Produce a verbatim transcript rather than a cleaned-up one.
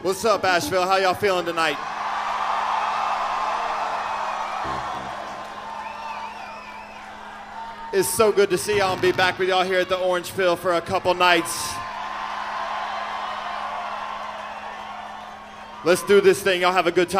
What's up, Asheville? How y'all feeling tonight? It's so good to see y'all and be back with y'all here at the Orangeville for a couple nights. Let's do this thing. Y'all have a good time.